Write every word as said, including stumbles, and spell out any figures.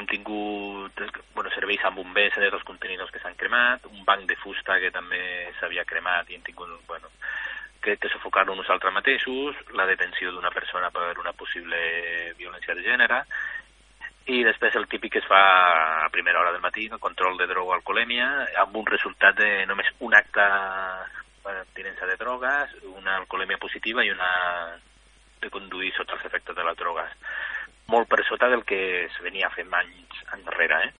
hem tingut bueno, serveis amb bombers de dos contenidors que s'han cremat, un banc de fusta que també s'havia cremat i hem tingut, bueno, que, que sufocar-lo nosaltres mateixos, la detenció d'una persona per una possible violència de gènere, i després el típic que es fa a primera hora del matí, el control de droga o alcoholèmia, amb un resultat de només un acte per tinença de drogues, una alcoholèmia positiva i una de conduir sota els efectes de les drogues. Molt per sota del que es venia fent anys enrere, eh?